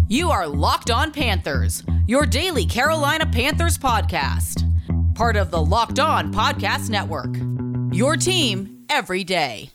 You are Locked On Panthers, your daily Carolina Panthers podcast. Part of the Locked On Podcast Network. Your team every day.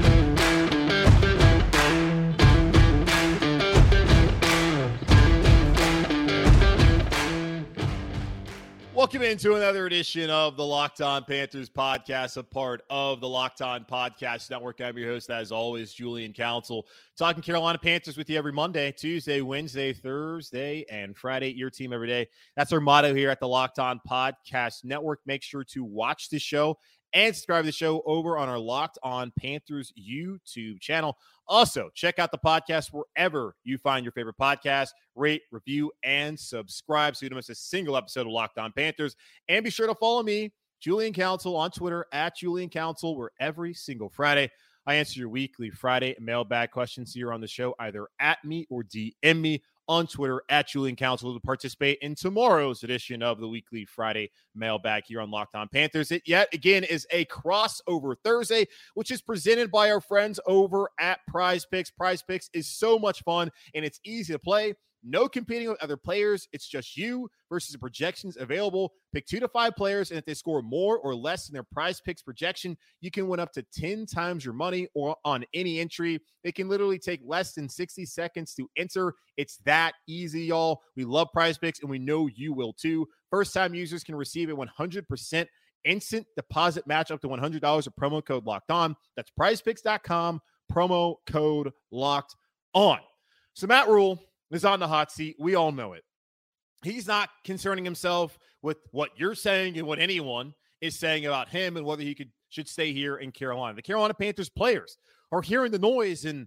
Welcome into another edition of the Locked On Panthers podcast, a part of the Locked On Podcast Network. I'm your host, as always, Julian Council, talking Carolina Panthers with you every Monday, Tuesday, Wednesday, Thursday, and Friday. Your team every day. That's our motto here at the Locked On Podcast Network. Make sure to watch the show and subscribe to the show over on our Locked On Panthers YouTube channel. Also, check out the podcast wherever you find your favorite podcast. Rate, review, and subscribe so you don't miss a single episode of Locked On Panthers. And be sure to follow me, Julian Council, on Twitter, at Julian Council, where every single Friday I answer your weekly Friday mailbag questions here on the show, either at me or DM me on Twitter at Julian Council to participate in tomorrow's edition of the weekly Friday mailbag here on Locked On Panthers. It yet again is a crossover Thursday, which is presented by our friends over at Prize Picks. Prize Picks is so much fun and it's easy to play. No competing with other players. It's just you versus the projections available. Pick 2 to 5 players, and if they score more or less than their Prize Picks projection, you can win up to 10 times your money or on any entry. It can literally take less than 60 seconds to enter. It's that easy, y'all. We love Prize Picks, and we know you will too. First-time users can receive a 100% instant deposit match up to $100 with promo code Locked On. That's prizepicks.com, promo code Locked On. So Matt Rhule is on the hot seat. We all know it. He's not concerning himself with what you're saying and what anyone is saying about him and whether he should stay here in Carolina. The Carolina Panthers players are hearing the noise, and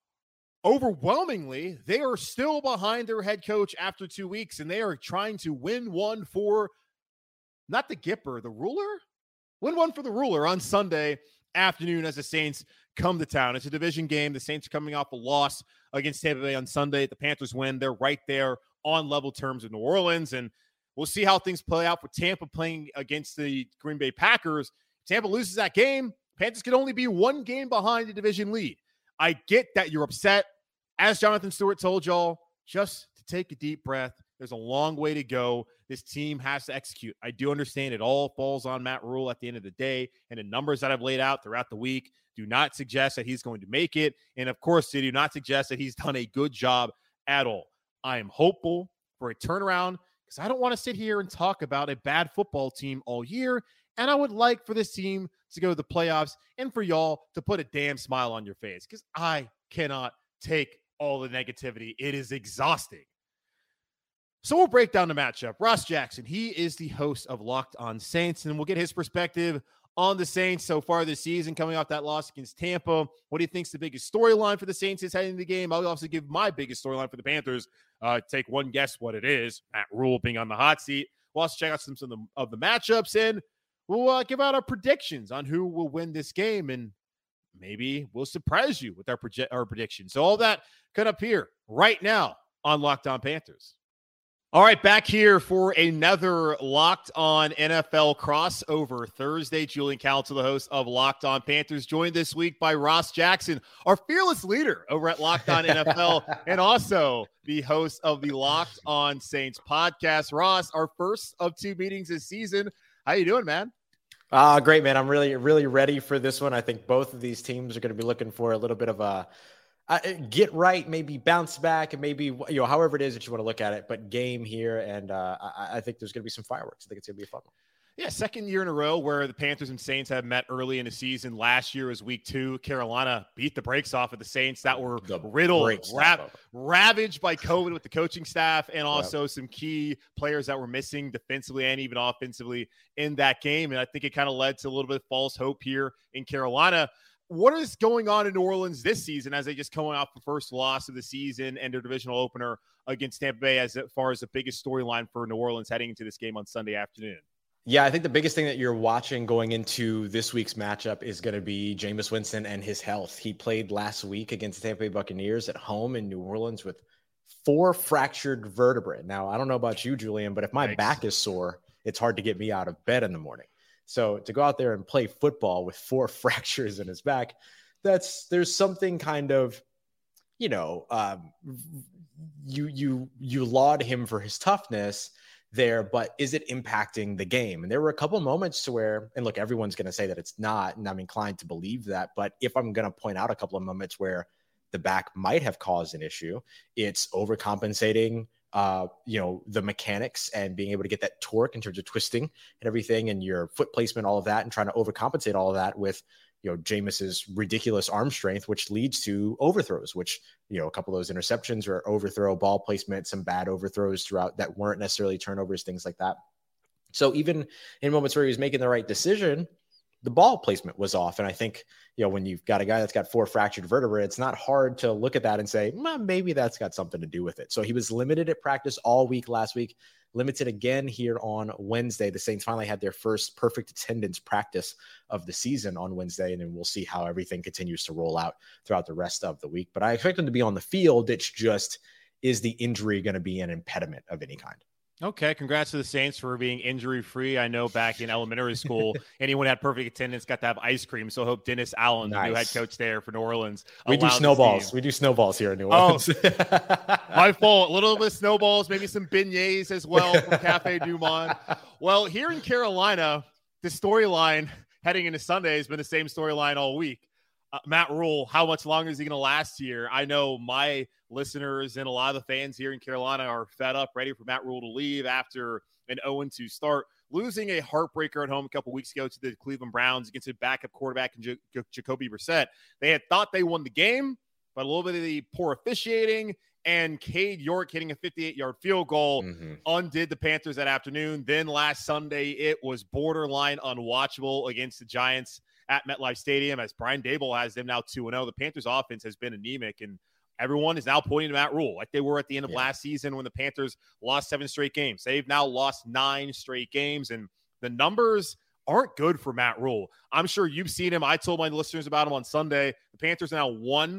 overwhelmingly, they are still behind their head coach after 2 weeks, and they are trying to win one for not the Gipper, the ruler? Win one for the ruler on Sunday afternoon as the Saints come to town. It's a division game. The Saints are coming off a loss against Tampa Bay on Sunday. The Panthers win. They're right there on level terms with New Orleans, and we'll see how things play out for Tampa playing against the Green Bay Packers. If Tampa loses that game, Panthers could only be one game behind the division lead. I get that you're upset. As Jonathan Stewart told y'all, just to take a deep breath. There's a long way to go. This team has to execute. I do understand it all falls on Matt Rhule at the end of the day, and the numbers that I've laid out throughout the week do not suggest that he's going to make it. And of course, they do not suggest that he's done a good job at all. I am hopeful for a turnaround because I don't want to sit here and talk about a bad football team all year. And I would like for this team to go to the playoffs and for y'all to put a damn smile on your face because I cannot take all the negativity. It is exhausting. So we'll break down the matchup. Ross Jackson, he is the host of Locked On Saints, and we'll get his perspective on the Saints so far this season, coming off that loss against Tampa. What do you think's the biggest storyline for the Saints is heading into the game? I'll also give my biggest storyline for the Panthers. Take one guess what it is. Matt Rhule being on the hot seat. We'll also check out some of the matchups, and we'll give out our predictions on who will win this game, and maybe we'll surprise you with our predictions. So all that coming up here right now on Locked On Panthers. All right, back here for another Locked On NFL crossover Thursday. Julian Council, the host of Locked On Panthers, joined this week by Ross Jackson, our fearless leader over at Locked On NFL, and also the host of the Locked On Saints podcast. Ross, our first of 2 meetings this season. How you doing, man? Great, man. I'm really, really ready for this one. I think both of these teams are going to be looking for a little bit of a get right, maybe bounce back, and maybe, however it is that you want to look at it, but game here. And I think there's going to be some fireworks. I think it's going to be a fun one. Yeah, second year in a row where the Panthers and Saints have met early in the season. Last year was week 2. Carolina beat the brakes off of the Saints that were riddled, ravaged by COVID with the coaching staff and also some key players that were missing defensively and even offensively in that game. And I think it kind of led to a little bit of false hope here in Carolina. What is going on in New Orleans this season as they just coming off the first loss of the season and their divisional opener against Tampa Bay as far as the biggest storyline for New Orleans heading into this game on Sunday afternoon? Yeah, I think the biggest thing that you're watching going into this week's matchup is going to be Jameis Winston and his health. He played last week against the Tampa Bay Buccaneers at home in New Orleans with 4 fractured vertebrae. Now, I don't know about you, Julian, but if my back is sore, it's hard to get me out of bed in the morning. So to go out there and play football with 4 fractures in his back, there's something kind of, you laud him for his toughness there, but is it impacting the game? And there were a couple moments to where, and look, everyone's going to say that it's not, and I'm inclined to believe that, but if I'm going to point out a couple of moments where the back might have caused an issue, it's overcompensating, the mechanics and being able to get that torque in terms of twisting and everything, and your foot placement, all of that, and trying to overcompensate all of that with, Jameis's ridiculous arm strength, which leads to overthrows, which, a couple of those interceptions or overthrow ball placement, some bad overthrows throughout that weren't necessarily turnovers, things like that. So even in moments where he was making the right decision, the ball placement was off. And I think, when you've got a guy that's got 4 fractured vertebrae, it's not hard to look at that and say, maybe that's got something to do with it. So he was limited at practice all week last week, limited again here on Wednesday. The Saints finally had their first perfect attendance practice of the season on Wednesday, and then we'll see how everything continues to roll out throughout the rest of the week. But I expect him to be on the field. It's just, is the injury going to be an impediment of any kind? Okay, congrats to the Saints for being injury-free. I know back in elementary school, anyone had perfect attendance got to have ice cream. So I hope Dennis Allen, the new head coach there for New Orleans, we do snowballs. We do snowballs here in New Orleans. My fault. A little bit of snowballs, maybe some beignets as well from Cafe Du Monde. Well, here in Carolina, the storyline heading into Sunday has been the same storyline all week. Matt Rhule, how much longer is he going to last here? I know my listeners and a lot of the fans here in Carolina are fed up, ready for Matt Rhule to leave after an 0-2 start, losing a heartbreaker at home a couple weeks ago to the Cleveland Browns against a backup quarterback in Jacoby Brissett. They had thought they won the game, but a little bit of the poor officiating and Cade York hitting a 58-yard field goal undid the Panthers that afternoon. Then last Sunday, it was borderline unwatchable against the Giants at MetLife Stadium, as Brian Daboll has them now 2-0. The Panthers offense has been anemic, and everyone is now pointing to Matt Rhule like they were at the end of last season when the Panthers lost 7 straight games. They've now lost 9 straight games, and the numbers aren't good for Matt Rhule. I'm sure you've seen him. I told my listeners about him on Sunday. The Panthers are now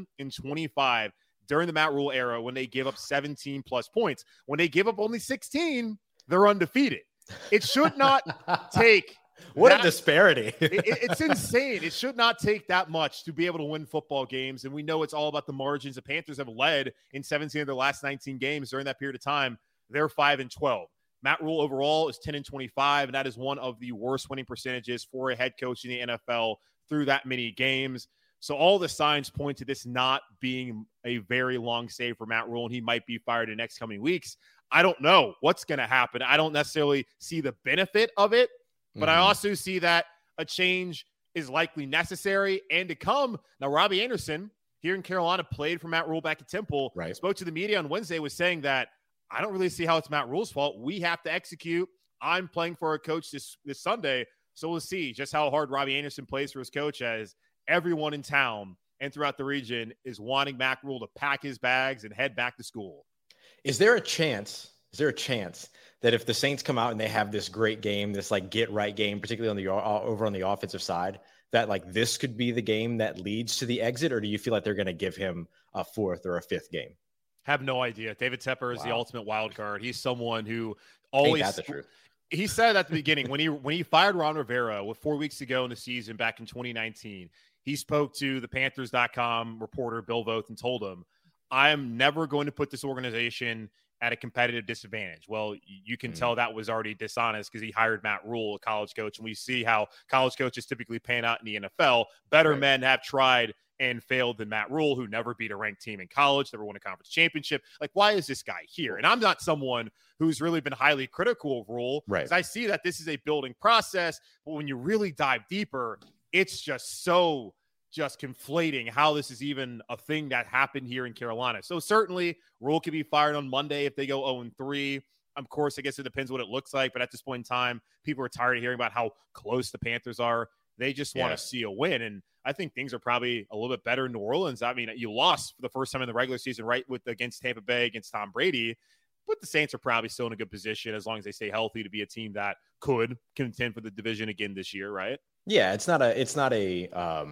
1-25 during the Matt Rhule era when they give up 17-plus points. When they give up only 16, they're undefeated. It should not take – what a disparity. It's insane. It should not take that much to be able to win football games. And we know it's all about the margins. The Panthers have led in 17 of their last 19 games during that period of time. They're 5-12. Matt Rhule overall is 10-25, and that is one of the worst winning percentages for a head coach in the NFL through that many games. So all the signs point to this not being a very long stay for Matt Rhule, and he might be fired in the next coming weeks. I don't know what's going to happen. I don't necessarily see the benefit of it. But I also see that a change is likely necessary and to come. Now, Robbie Anderson here in Carolina played for Matt Rhule back at Temple. Right. Spoke to the media on Wednesday, was saying that I don't really see how it's Matt Rhule's fault. We have to execute. I'm playing for a coach this Sunday. So we'll see just how hard Robbie Anderson plays for his coach, as everyone in town and throughout the region is wanting Matt Rhule to pack his bags and head back to school. Is there a chance that if the Saints come out and they have this great game, this like get right game, particularly on the over on the offensive side, that like this could be the game that leads to the exit? Or do you feel like they're going to give him a 4th or a 5th game? Have no idea. David Tepper is the ultimate wild card. He's someone who always. Ain't that the truth? He said at the beginning when he fired Ron Rivera with 4 weeks to go in the season back in 2019, he spoke to the Panthers.com reporter Bill Voth and told him, "I am never going to put this organization at a competitive disadvantage." Well, you can tell that was already dishonest because he hired Matt Rhule, a college coach, and we see how college coaches typically pan out in the NFL. Better men have tried and failed than Matt Rhule, who never beat a ranked team in college, never won a conference championship. Like, why is this guy here? And I'm not someone who's really been highly critical of Rhule, because I see that this is a building process, but when you really dive deeper, it's just so conflating how this is even a thing that happened here in Carolina. So certainly Rhule could be fired on Monday if they go 0-3. Of course, I guess it depends what it looks like, but at this point in time, people are tired of hearing about how close the Panthers are. They just want to see a win. And I think things are probably a little bit better in New Orleans. I mean, you lost for the first time in the regular season, right, against Tampa Bay, against Tom Brady, but the Saints are probably still in a good position as long as they stay healthy to be a team that could contend for the division again this year, right? Yeah, it's not a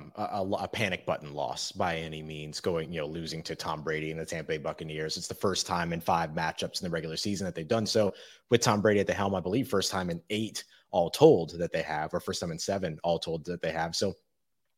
panic button loss by any means, losing to Tom Brady and the Tampa Bay Buccaneers. It's the first time in 5 matchups in the regular season that they've done so with Tom Brady at the helm. I believe first time in 8 all told that they have, or first time in 7 all told that they have. So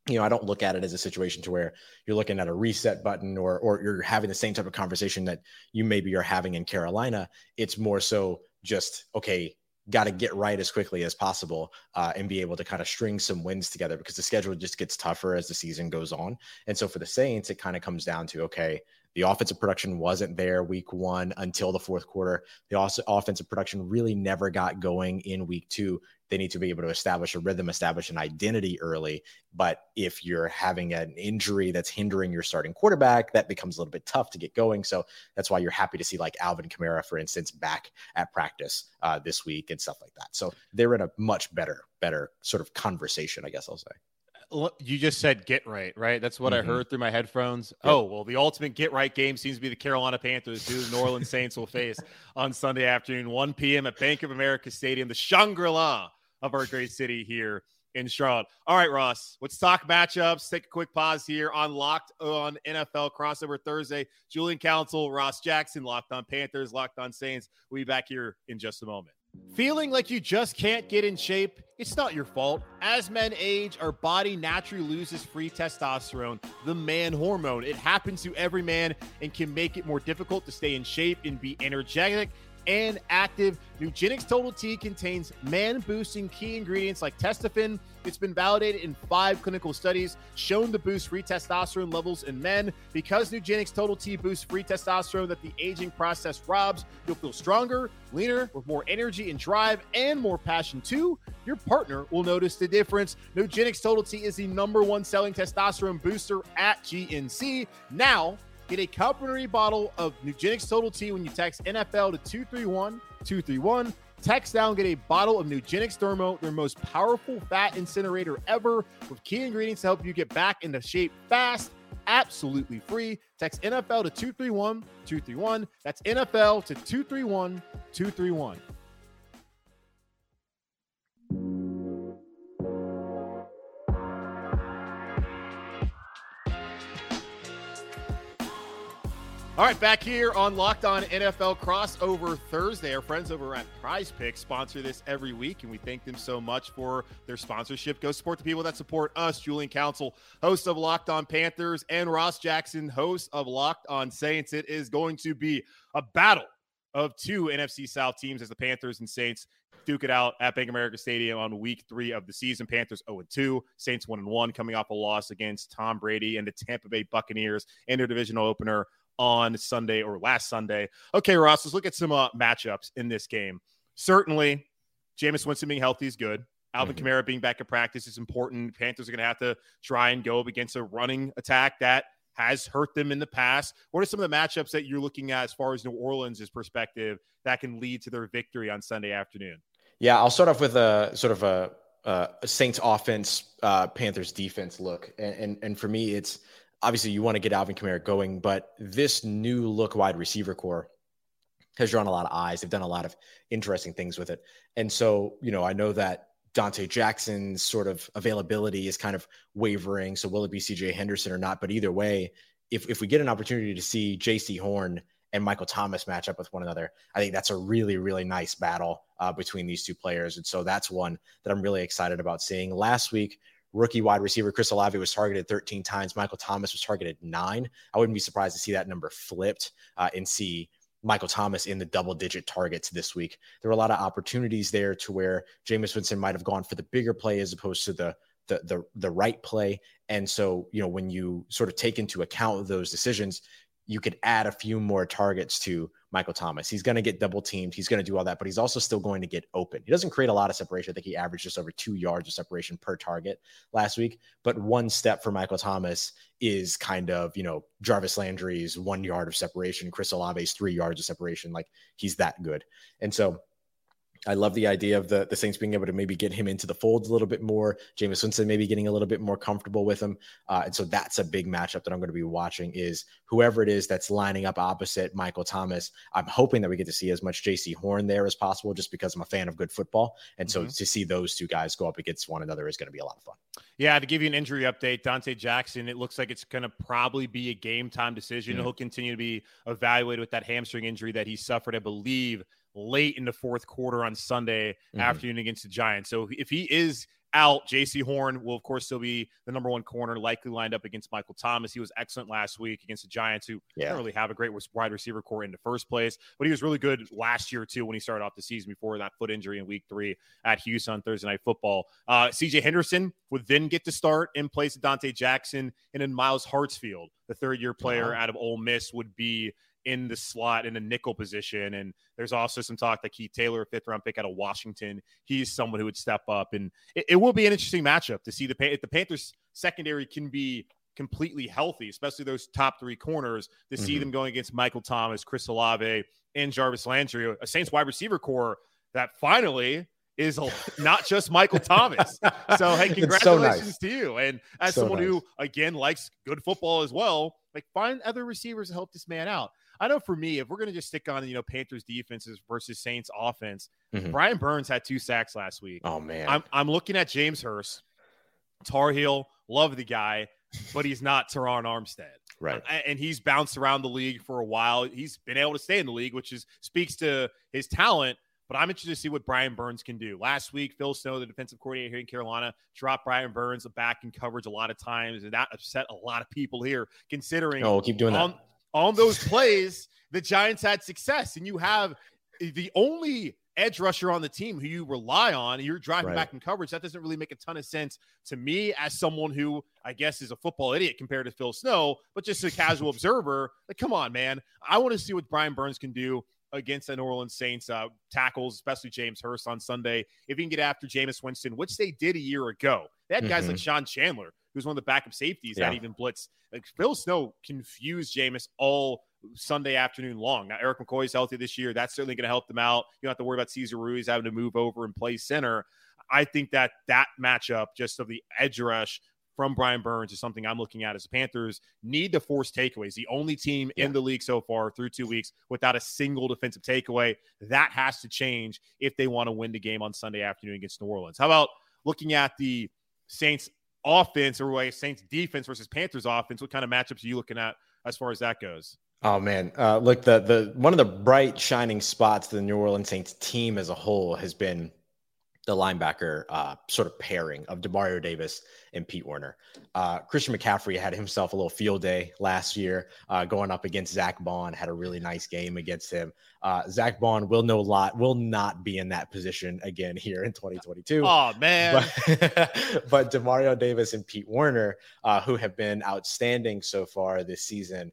I don't look at it as a situation to where you're looking at a reset button or you're having the same type of conversation that you maybe are having in Carolina. It's more so just, okay, got to get right as quickly as possible and be able to kind of string some wins together, because the schedule just gets tougher as the season goes on. And so for the Saints, it kind of comes down to, okay, the offensive production wasn't there week 1 until the fourth quarter. The offensive production really never got going in week 2. They need to be able to establish a rhythm, establish an identity early. But if you're having an injury that's hindering your starting quarterback, that becomes a little bit tough to get going. So that's why you're happy to see like Alvin Kamara, for instance, back at practice this week and stuff like that. So they're in a much better sort of conversation, I guess I'll say. You just said get right? That's what I heard through my headphones. Yep. Oh, well, the ultimate get right game seems to be the Carolina Panthers, who the New Orleans Saints will face on Sunday afternoon, 1 p.m. at Bank of America Stadium, the Shangri-La of our great city here in Charlotte. All right, Ross, let's talk matchups. Take a quick pause here on Locked On NFL Crossover Thursday. Julian Council, Ross Jackson, Locked On Panthers, Locked On Saints. We'll be back here in just a moment. Feeling like you just can't get in shape? It's not your fault. As men age, our body naturally loses free testosterone, the man hormone. It happens to every man and can make it more difficult to stay in shape and be energetic and active. Nugenix Total T contains man-boosting key ingredients like testofen. It's been validated in 5 clinical studies, shown to boost free testosterone levels in men. Because Nugenix Total T boosts free testosterone that the aging process robs, you'll feel stronger, leaner, with more energy and drive, and more passion too. Your partner will notice the difference. Nugenix Total T is the #1 selling testosterone booster at GNC. Now, get a complimentary bottle of Nugenix Total T when you text NFL to 231-231. Text down, get a bottle of Nugenix Thermo, their most powerful fat incinerator ever, with key ingredients to help you get back into shape fast, absolutely free. Text NFL to 231-231. That's NFL to 231-231. All right, back here on Locked On NFL Crossover Thursday. Our friends over at Prize Picks sponsor this every week, and we thank them so much for their sponsorship. Go support the people that support us. Julian Council, host of Locked On Panthers, and Ross Jackson, host of Locked On Saints. It is going to be a battle of 2 NFC South teams as the Panthers and Saints duke it out at Bank of America Stadium on week 3 of the season. Panthers 0-2, Saints 1-1, coming off a loss against Tom Brady and the Tampa Bay Buccaneers in their divisional opener on Sunday or last Sunday. Okay, Ross, let's look at some matchups in this game. Certainly, Jameis Winston being healthy is good. Alvin Kamara being back at practice is important. Panthers are going to have to try and go up against a running attack that has hurt them in the past. What are some of the matchups that you're looking at as far as New Orleans' perspective that can lead to their victory on Sunday afternoon? Yeah, I'll start off with a sort of a Saints offense, Panthers defense look. And for me, it's obviously you want to get Alvin Kamara going, but this new look wide receiver core has drawn a lot of eyes. They've done a lot of interesting things with it. And so, I know that Dante Jackson's sort of availability is kind of wavering. So will it be CJ Henderson or not? But either way, if we get an opportunity to see JC Horn and Michael Thomas match up with one another, I think that's a really, really nice battle between these two players. And so that's one that I'm really excited about seeing. Last week, rookie wide receiver Chris Olave was targeted 13 times. Michael Thomas was targeted 9. I wouldn't be surprised to see that number flipped and see Michael Thomas in the double-digit targets this week. There were a lot of opportunities there to where Jameis Winston might have gone for the bigger play as opposed to the right play. And so, when you sort of take into account those decisions, you could add a few more targets to Michael Thomas. He's going to get double teamed. He's going to do all that, but he's also still going to get open. He doesn't create a lot of separation. I think he averaged just over 2 yards of separation per target last week, but one step for Michael Thomas is kind of, Jarvis Landry's 1 yard of separation, Chris Olave's 3 yards of separation. Like, he's that good. And so I love the idea of the Saints being able to maybe get him into the fold a little bit more. Jameis Winston maybe getting a little bit more comfortable with him. And so that's a big matchup that I'm going to be watching, is whoever it is that's lining up opposite Michael Thomas. I'm hoping that we get to see as much JC Horn there as possible, just because I'm a fan of good football. And so to see those two guys go up against one another is going to be a lot of fun. Yeah, to give you an injury update, Dante Jackson, it looks like it's going to probably be a game time decision. He'll continue to be evaluated with that hamstring injury that he suffered, I believe, late in the fourth quarter on Sunday afternoon against the Giants. So if he is out. J.C. Horn will, of course, still be the number one corner, likely lined up against Michael Thomas. He was excellent last week against the Giants, who didn't really have a great wide receiver core in the first place. But he was really good last year, too, when he started off the season before that foot injury in week 3 at Houston on Thursday Night Football. C.J. Henderson would then get to start in place of Dante Jackson. And then Miles Hartsfield, the third-year player out of Ole Miss, would be in the slot in a nickel position. And there's also some talk that Keith Taylor, a 5th-round pick out of Washington, he's someone who would step up. And it will be an interesting matchup to see if the Panthers secondary can be completely healthy, especially those top 3 corners, to see them going against Michael Thomas, Chris Olave, and Jarvis Landry, a Saints wide receiver core that finally is not just Michael Thomas. So, hey, congratulations to you. And as someone who, again, likes good football as well, like, find other receivers to help this man out. I know for me, if we're going to just stick on, Panthers defenses versus Saints offense, Brian Burns had 2 sacks last week. Oh, man. I'm looking at James Hurst, Tar Heel, love the guy, but he's not Teron Armstead. Right. And he's bounced around the league for a while. He's been able to stay in the league, which speaks to his talent. But I'm interested to see what Brian Burns can do. Last week, Phil Snow, the defensive coordinator here in Carolina, dropped Brian Burns back in coverage a lot of times, and that upset a lot of people here, considering we'll keep doing that. On those plays, the Giants had success, and you have the only edge rusher on the team who you rely on. You're driving back in coverage. That doesn't really make a ton of sense to me as someone who, I guess, is a football idiot compared to Phil Snow, but just a casual observer. Like, come on, man. I want to see what Brian Burns can do against the New Orleans Saints tackles, especially James Hurst on Sunday. If you can get after Jameis Winston, which they did a year ago. They had guys like Sean Chandler, who's one of the backup safeties that even blitz. Like, Phil Snow confused Jameis all Sunday afternoon long. Now, Eric McCoy is healthy this year. That's certainly going to help them out. You don't have to worry about Cesar Ruiz having to move over and play center. I think that matchup, just of the edge rush from Brian Burns, is something I'm looking at as the Panthers need to force takeaways. The only team in the league so far through 2 weeks without a single defensive takeaway. That has to change if they want to win the game on Sunday afternoon against New Orleans. How about looking at the Saints offense, or Saints defense versus Panthers offense? What kind of matchups are you looking at as far as that goes? Oh, man. Look, the one of the bright shining spots to the New Orleans Saints team as a whole has been the linebacker sort of pairing of Demario Davis and Pete Werner. Christian McCaffrey had himself a little field day last year going up against Zach Bond, had a really nice game against him. Zach Bond will not be in that position again here in 2022. Oh, man. But Demario Davis and Pete Werner, who have been outstanding so far this season,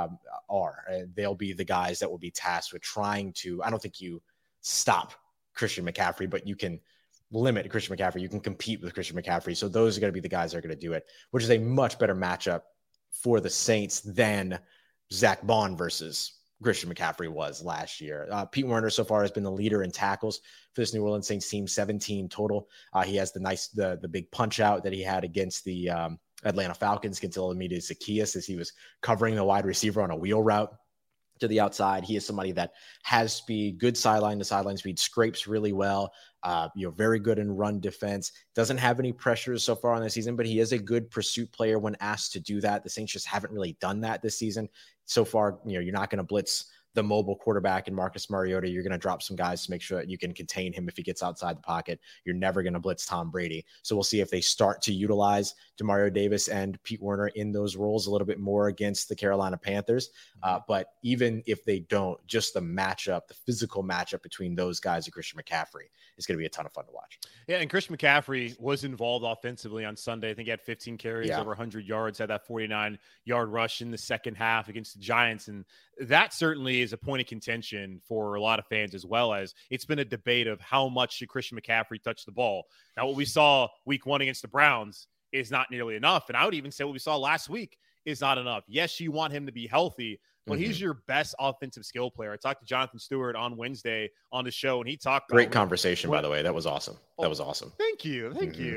they'll be the guys that will be tasked with trying to, I don't think you stop Christian McCaffrey, but you can limit Christian McCaffrey. You can compete with Christian McCaffrey. So those are going to be the guys that are going to do it, which is a much better matchup for the Saints than Zach Bond versus Christian McCaffrey was last year. Pete Werner so far has been the leader in tackles for this New Orleans Saints team, 17 total. He has the big punch out that he had against the Atlanta Falcons against Olamide Zaccheaus as he was covering the wide receiver on a wheel route to the outside. He is somebody that has speed, good sideline to sideline speed, scrapes really well, very good in run defense, doesn't have any pressures so far on the season, but he is a good pursuit player when asked to do that. The Saints just haven't really done that this season. So far, you're not going to blitz the mobile quarterback in Marcus Mariota. You're going to drop some guys to make sure that you can contain him if he gets outside the pocket. You're never going to blitz Tom Brady. So we'll see if they start to utilize Demario Davis and Pete Werner in those roles a little bit more against the Carolina Panthers. But even if they don't, just the matchup, the physical matchup between those guys and Christian McCaffrey is going to be a ton of fun to watch. Yeah, and Christian McCaffrey was involved offensively on Sunday. I think he had 15 carries, over 100 yards, had that 49-yard rush in the second half against the Giants. And that certainly is a point of contention for a lot of fans, as well as it's been a debate of how much should Christian McCaffrey touch the ball. Now, what we saw week 1 against the Browns is not nearly enough. And I would even say what we saw last week is not enough. Yes, you want him to be healthy, but he's your best offensive skill player. I talked to Jonathan Stewart on Wednesday on the show, and he talked. Great conversation, by the way. That was awesome. That was awesome. Thank you.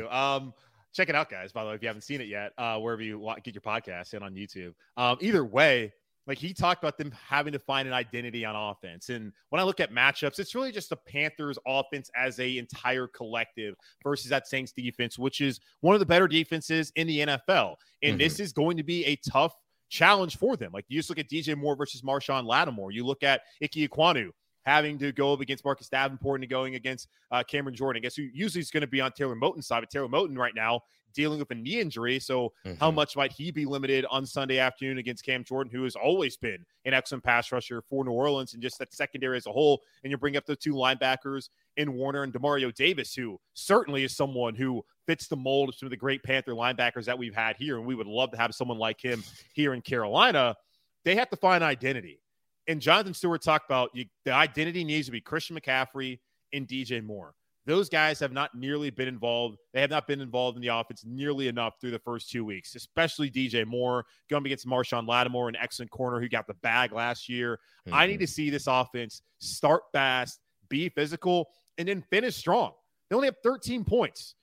Check it out, guys, by the way, if you haven't seen it yet, wherever you get your podcast and on YouTube. Either way, like, he talked about them having to find an identity on offense. And when I look at matchups, it's really just the Panthers offense as a entire collective versus that Saints defense, which is one of the better defenses in the NFL. And this is going to be a tough challenge for them. Like, you just look at DJ Moore versus Marshawn Lattimore. You look at Ike Ekwonu having to go up against Marcus Davenport and going against Cameron Jordan. I guess who usually is going to be on Taylor Moton's side, but Taylor Moton right now dealing with a knee injury. So how much might he be limited on Sunday afternoon against Cam Jordan, who has always been an excellent pass rusher for New Orleans and just that secondary as a whole? And you bring up the two linebackers in Warner and Demario Davis, who certainly is someone who fits the mold of some of the great Panther linebackers that we've had here. And we would love to have someone like him here in Carolina. They have to find identity. And Jonathan Stewart talked about the identity needs to be Christian McCaffrey and DJ Moore. Those guys have not nearly been involved. They have not been involved in the offense nearly enough through the first 2 weeks, especially DJ Moore going against Marshawn Lattimore, an excellent corner who got the bag last year. I need to see this offense start fast, be physical, and then finish strong. They only have 13 points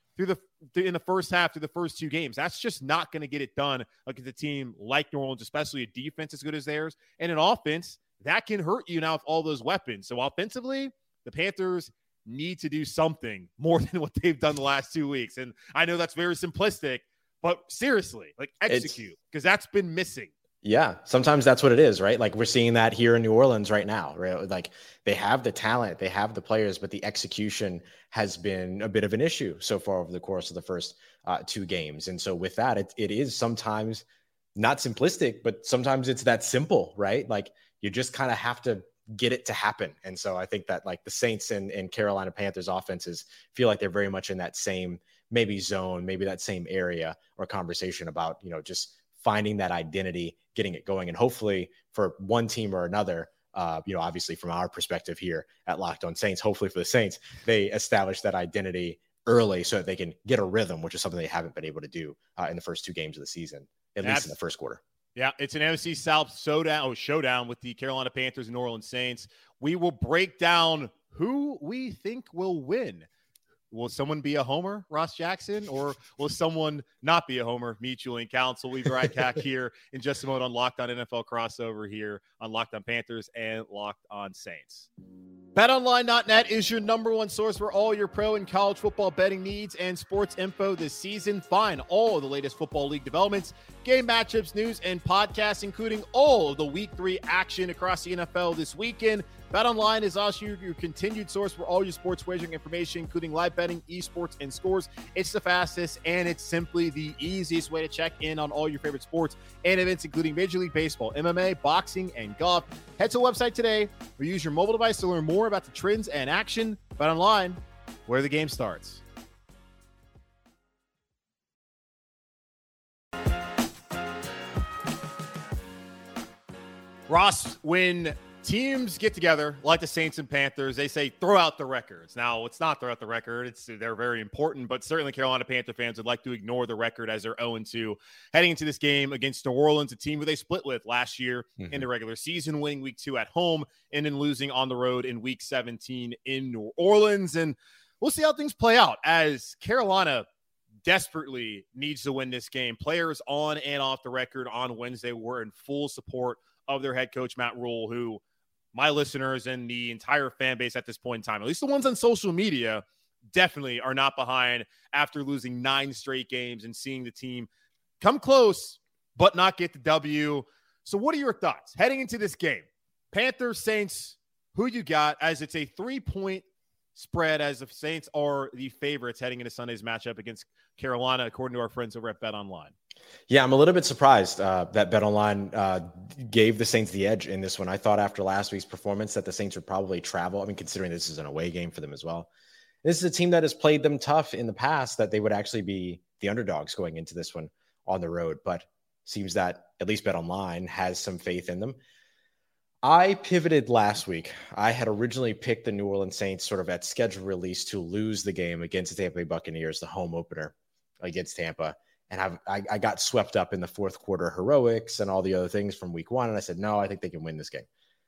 in the first half through the first 2 games. That's just not going to get it done against a team like New Orleans, especially a defense as good as theirs. And an offense that can hurt you now with all those weapons. So offensively, the Panthers need to do something more than what they've done the last 2 weeks. And I know that's very simplistic, but seriously, like execute, because that's been missing. Yeah, sometimes that's what it is, right? Like we're seeing that here in New Orleans right now, right? Like they have the talent, they have the players, but the execution has been a bit of an issue so far over the course of the first 2 games. And so with that, it is sometimes not simplistic, but sometimes it's that simple, right? Like you just kind of have to get it to happen. And so I think that like the Saints and Carolina Panthers offenses feel like they're very much in that same maybe zone, maybe that same area or conversation about, just finding that identity, getting it going. And hopefully for one team or another, obviously from our perspective here at Locked On Saints, hopefully for the Saints, they establish that identity early so that they can get a rhythm, which is something they haven't been able to do in the first 2 games of the season, at least in the first quarter. Yeah, it's an NFC South showdown with the Carolina Panthers and New Orleans Saints. We will break down who we think will win. Will someone be a homer, Ross Jackson, or will someone not be a homer, me, Julian Council? We'll be right back here in just a moment on Locked On NFL Crossover here on Locked On Panthers and Locked On Saints. BetOnline.net is your number one source for all your pro and college football betting needs and sports info this season. Find all of the latest football league developments, game matchups, news, and podcasts, including all of the Week 3 action across the NFL this weekend. BetOnline is also your continued source for all your sports wagering information, including live betting, esports, and scores. It's the fastest, and it's simply the easiest way to check in on all your favorite sports and events, including Major League Baseball, MMA, boxing, and golf. Head to the website today or use your mobile device to learn more about the trends and action. BetOnline, where the game starts. Ross, when teams get together like the Saints and Panthers, they say throw out the records. Now, it's not throw out the record. They're very important, but certainly Carolina Panther fans would like to ignore the record as they're 0-2 heading into this game against New Orleans, a team who they split with last year in the regular season, winning week 2 at home and then losing on the road in week 17 in New Orleans. And we'll see how things play out as Carolina desperately needs to win this game. Players on and off the record on Wednesday were in full support of their head coach, Matt Rhule, who my listeners and the entire fan base at this point in time, at least the ones on social media, definitely are not behind after losing 9 straight games and seeing the team come close but not get the W. So what are your thoughts heading into this game? Panthers, Saints, who you got, as it's a 3-point spread, as the Saints are the favorites heading into Sunday's matchup against Carolina, according to our friends over at BetOnline. Yeah, I'm a little bit surprised that BetOnline gave the Saints the edge in this one. I thought after last week's performance that the Saints would probably travel. I mean, considering this is an away game for them as well. This is a team that has played them tough in the past, that they would actually be the underdogs going into this one on the road. But seems that at least BetOnline has some faith in them. I pivoted last week. I had originally picked the New Orleans Saints sort of at schedule release to lose the game against the Tampa Bay Buccaneers, the home opener against Tampa. And I got swept up in the fourth quarter heroics and all the other things from week 1. And I said, no, I think they can win this game.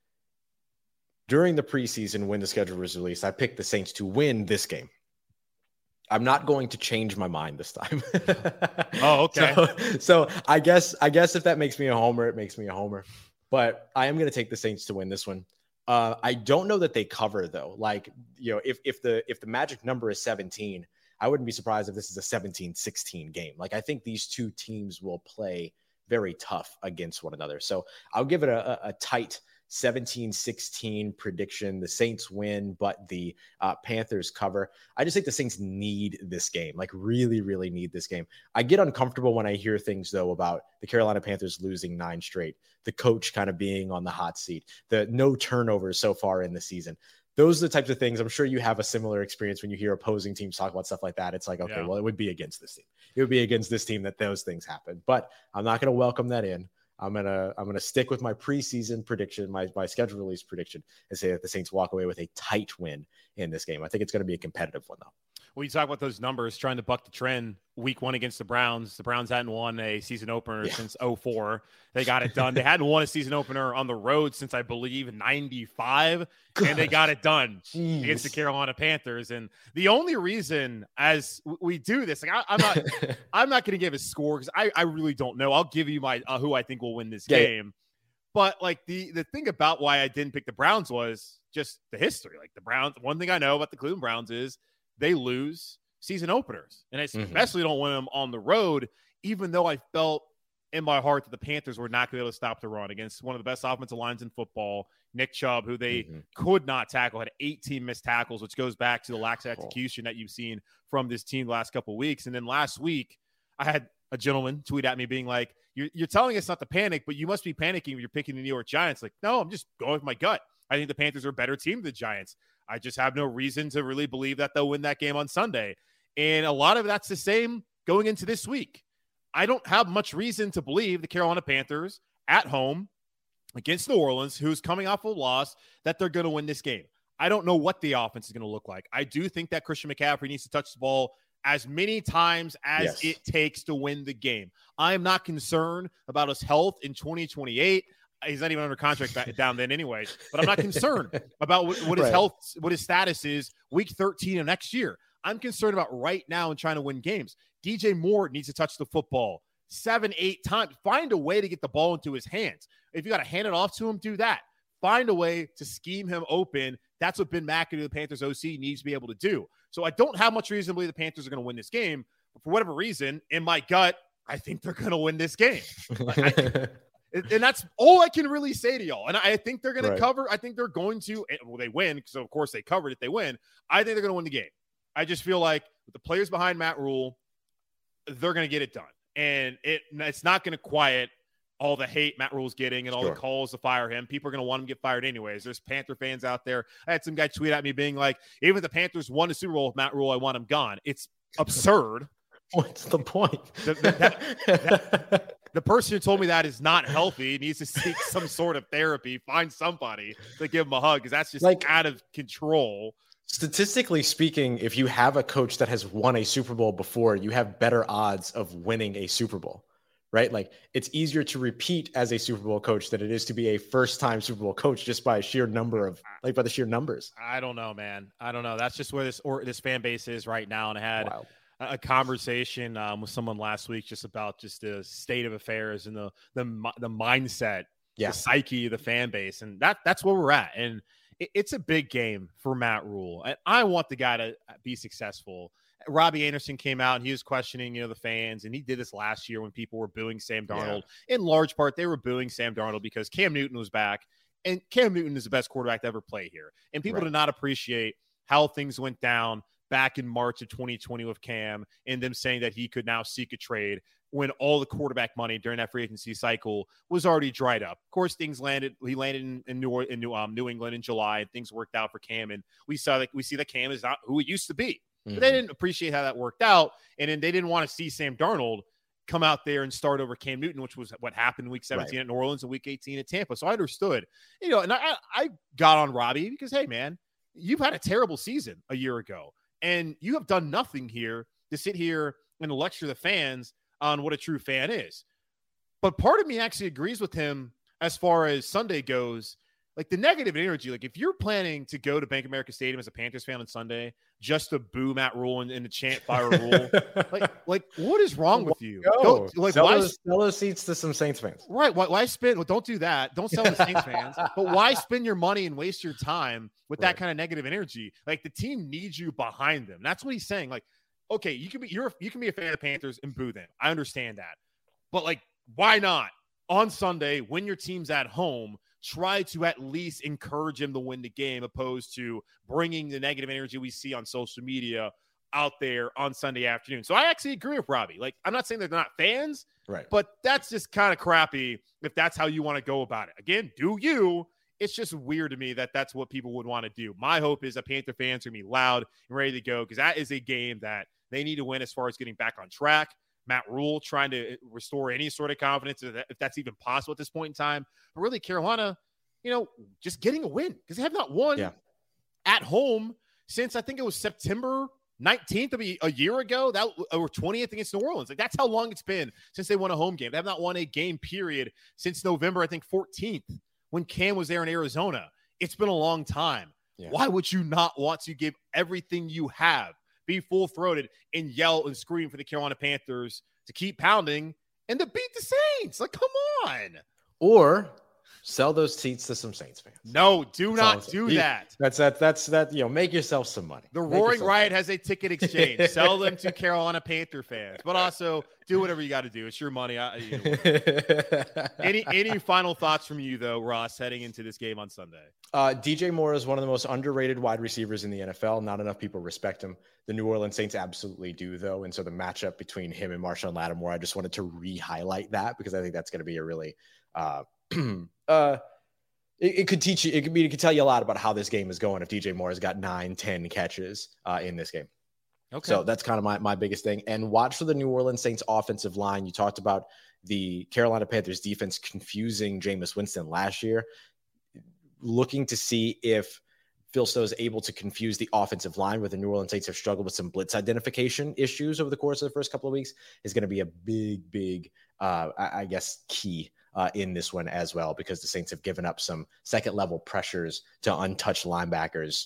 During the preseason, when the schedule was released, I picked the Saints to win this game. I'm not going to change my mind this time. Oh, okay. So I guess if that makes me a homer, it makes me a homer. But I am going to take the Saints to win this one. I don't know that they cover, though. Like, if the magic number is 17, I wouldn't be surprised if this is a 17-16 game. Like, I think these two teams will play very tough against one another. So I'll give it a tight 17-16 prediction. The Saints win, but the Panthers cover. I just think the Saints need this game, like really, really need this game. I get uncomfortable when I hear things, though, about the Carolina Panthers losing 9 straight, the coach kind of being on the hot seat, the no turnovers so far in the season. Those are the types of things. I'm sure you have a similar experience when you hear opposing teams talk about stuff like that. It's like, okay, well, it would be against this team. It would be against this team that those things happen. But I'm not going to welcome that in. I'm gonna stick with my preseason prediction, my schedule release prediction, and say that the Saints walk away with a tight win in this game. I think it's going to be a competitive one, though. When you talk about those numbers, trying to buck the trend, week 1 against the Browns hadn't won a season opener since 2004. They got it done. They hadn't won a season opener on the road since, I believe, 95, and they got it done against the Carolina Panthers. And the only reason, as we do this, like I'm not going to give a score because I really don't know. I'll give you my who I think will win this game. But like the thing about why I didn't pick the Browns was just the history. Like the Browns, one thing I know about the Cleveland Browns is they lose season openers, and I especially don't win them on the road, even though I felt in my heart that the Panthers were not going to be able to stop the run against one of the best offensive lines in football, Nick Chubb, who they could not tackle, had 18 missed tackles, which goes back to the lax execution that you've seen from this team the last couple of weeks. And then last week, I had a gentleman tweet at me being like, you're telling us not to panic, but you must be panicking if you're picking the New York Giants. Like, no, I'm just going with my gut. I think the Panthers are a better team than the Giants. I just have no reason to really believe that they'll win that game on Sunday. And a lot of that's the same going into this week. I don't have much reason to believe the Carolina Panthers at home against New Orleans, who's coming off a loss, that they're going to win this game. I don't know what the offense is going to look like. I do think that Christian McCaffrey needs to touch the ball as many times as it takes to win the game. I am not concerned about his health in 2028. He's not even under contract down then anyway, but I'm not concerned about what his health, what his status is week 13 of next year. I'm concerned about right now and trying to win games. DJ Moore needs to touch the football 7-8 times. Find a way to get the ball into his hands. If you got to hand it off to him, do that. Find a way to scheme him open. That's what Ben McAdoo, the Panthers OC, needs to be able to do. So I don't have much reason to believe the Panthers are going to win this game. But for whatever reason, in my gut, I think they're going to win this game. And that's all I can really say to y'all. And I think they're going to cover. I think they're going to, well, they win. So, of course, they covered if they win. I think they're going to win the game. I just feel like with the players behind Matt Rule, they're going to get it done. And it's not going to quiet all the hate Matt Rule's getting and all the calls to fire him. People are going to want him to get fired anyways. There's Panther fans out there. I had some guy tweet at me being like, even if the Panthers won the Super Bowl with Matt Rule, I want him gone. It's absurd. What's the point? The person who told me that is not healthy. He needs to seek some sort of therapy. Find somebody to give him a hug because that's just like out of control. Statistically speaking, if you have a coach that has won a Super Bowl before, you have better odds of winning a Super Bowl, right? Like it's easier to repeat as a Super Bowl coach than it is to be a first-time Super Bowl coach just by sheer number of, like by the sheer numbers. I don't know, man. I don't know. That's just where this fan base is right now. And I had a conversation with someone last week just about just the state of affairs and the mindset, the psyche of the fan base. And that's where we're at. And it's a big game for Matt Rule. And I want the guy to be successful. Robbie Anderson came out and he was questioning, the fans. And he did this last year when people were booing Sam Darnold. In large part, they were booing Sam Darnold because Cam Newton was back. And Cam Newton is the best quarterback to ever play here. And people did not appreciate how things went down back in March of 2020 with Cam and them saying that he could now seek a trade when all the quarterback money during that free agency cycle was already dried up. Of course, things landed. He landed in New England in July, and things worked out for Cam. And we see that Cam is not who he used to be. But they didn't appreciate how that worked out, and then they didn't want to see Sam Darnold come out there and start over Cam Newton, which was what happened in Week 17 at New Orleans and Week 18 at Tampa. So I understood, and I got on Robbie because, hey, man, you've had a terrible season a year ago. And you have done nothing here to sit here and lecture the fans on what a true fan is. But part of me actually agrees with him as far as Sunday goes. Like the negative energy, like if you're planning to go to Bank of America Stadium as a Panthers fan on Sunday just to boo Matt Rule and to chant fire Rule, like what is wrong with you? Sell those seats to some Saints fans. Right. Why spend? Well, don't do that. Don't sell the Saints fans. But why spend your money and waste your time with that kind of negative energy? Like the team needs you behind them. That's what he's saying. Like, okay, you can be a fan of the Panthers and boo them. I understand that. But like, why not on Sunday when your team's at home try to at least encourage him to win the game, opposed to bringing the negative energy we see on social media out there on Sunday afternoon. So I actually agree with Robbie. Like, I'm not saying they're not fans, right? But that's just kind of crappy if that's how you want to go about it. Again, do you? It's just weird to me that that's what people would want to do. My hope is that Panther fans are going to be loud and ready to go, because that is a game that they need to win as far as getting back on track. Matt Rule trying to restore any sort of confidence, if that's even possible at this point in time. But really, Carolina, just getting a win, because they have not won at home since I think it was September 19th of a year ago, or 20th against New Orleans. Like, that's how long it's been since they won a home game. They have not won a game period since November, I think 14th, when Cam was there in Arizona. It's been a long time. Yeah. Why would you not want to give everything you have, be full-throated, and yell and scream for the Carolina Panthers to keep pounding and to beat the Saints? Like, come on. Or sell those seats to some Saints fans. No, do not do that. That's make yourself some money. The Roaring Riot has a ticket exchange. Sell them to Carolina Panther fans, but also do whatever you got to do. It's your money. Any final thoughts from you, though, Ross, heading into this game on Sunday? DJ Moore is one of the most underrated wide receivers in the NFL. Not enough people respect him. The New Orleans Saints absolutely do, though. And so the matchup between him and Marshawn Lattimore, I just wanted to re-highlight that, because I think that's going to be a really it could teach you. It could tell you a lot about how this game is going if DJ Moore has got 9-10 catches in this game. Okay, so that's kind of my biggest thing. And watch for the New Orleans Saints offensive line. You talked about the Carolina Panthers defense confusing Jameis Winston last year. Looking to see if Phil Snow is able to confuse the offensive line, where the New Orleans Saints have struggled with some blitz identification issues over the course of the first couple of weeks, is going to be a big, I guess, key in this one as well, because the Saints have given up some second level pressures to untouched linebackers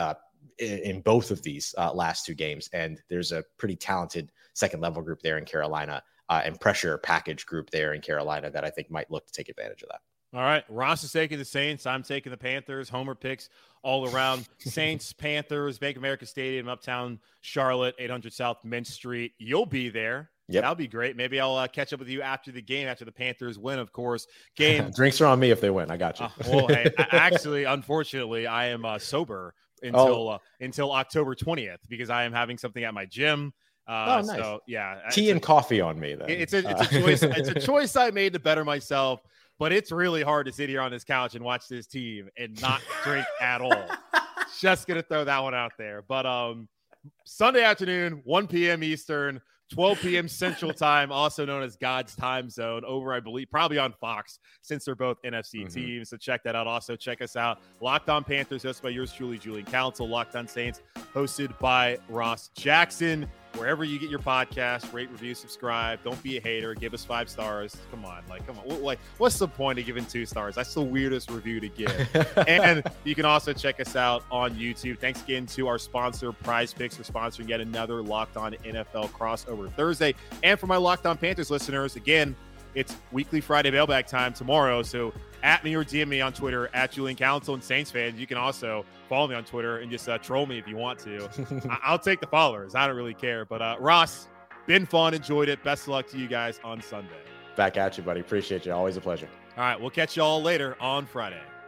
in both of these last two games. And there's a pretty talented second level group there in Carolina and pressure package group there in Carolina that I think might look to take advantage of that. All right. Ross is taking the Saints. I'm taking the Panthers. Homer picks all around. Saints, Panthers, Bank of America Stadium, Uptown Charlotte, 800 South Mint Street. You'll be there. Yep. That'll be great. Maybe I'll catch up with you after the game, after the Panthers win, of course. Game drinks are on me if they win. I got you. Well, hey, actually, unfortunately, I am sober until October 20th, because I am having something at my gym. Nice. So yeah, tea and coffee on me. Then it's a choice. It's a choice I made to better myself. But it's really hard to sit here on this couch and watch this team and not drink at all. Just going to throw that one out there. But Sunday afternoon, 1 p.m. Eastern, 12 p.m. Central Time, also known as God's Time Zone, over, I believe, probably on Fox, since they're both NFC teams. So check that out. Also, check us out. Locked On Panthers, hosted by yours truly, Julian Council. Locked On Saints, hosted by Ross Jackson. Wherever you get your podcast, rate, review, subscribe. Don't be a hater. Give us 5 stars. Come on. What's the point of giving 2 stars? That's the weirdest review to give. And you can also check us out on YouTube. Thanks again to our sponsor, Prize Picks, for sponsoring yet another Locked On NFL crossover Thursday. And for my Locked On Panthers listeners, again, it's weekly Friday mailbag time tomorrow. So at me or DM me on Twitter at Julian Council. And Saints fans, you can also follow me on Twitter and just troll me if you want to. I'll take the followers. I don't really care. But Ross, been fun. Enjoyed it. Best of luck to you guys on Sunday. Back at you, buddy. Appreciate you. Always a pleasure. All right. We'll catch you all later on Friday.